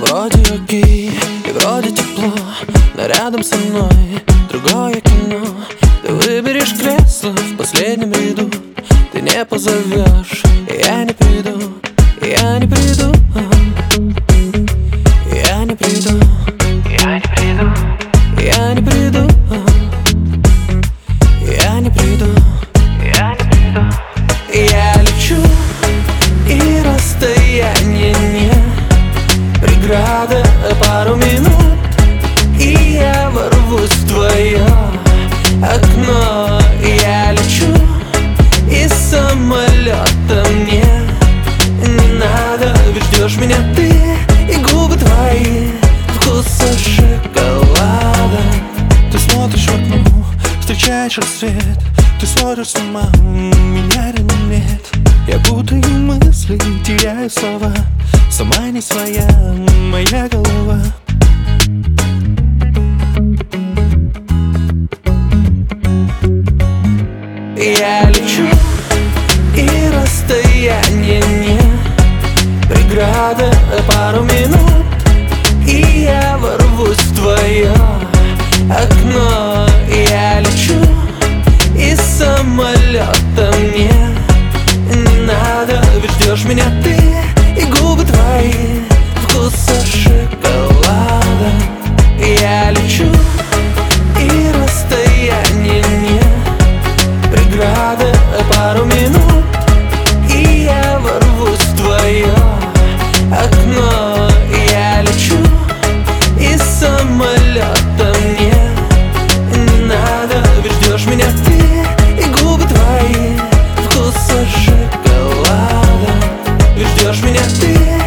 вроде окей, и вроде тепло, но рядом со мной другое кино. Ты выберешь кресло в последнем ряду, ты не позовешь, и я не приду, и я не приду, и я не приду, я не приду, я не приду, я не приду, я не приду. Я лечу, и расстояние не преграда, пару минут, и я ворвусь в твое окно. Я лечу из самолета, мне не надо, ведь ждешь меня ты и губы твои вкуса шоколада. Ты смотришь в окно, встречаешь рассвет, ты сходишь с ума, меня рядом нет. Я путаю мысли, теряю слова, сама не своя моя голова. Я лечу, и расстояние не преграда, пару минут, и я ворвусь в твое окно. Я лечу из самолета, мне не надо, ведь ждешь меня ты и губы твои вкуса шоколада. Я лечу, и расстояние не преграда, пару минут, и я ворвусь в твое окно. Я лечу из самолета, мне не надо, ведь ждешь меня ты и губы твои вкуса шоколада, ведь ждешь меня ты.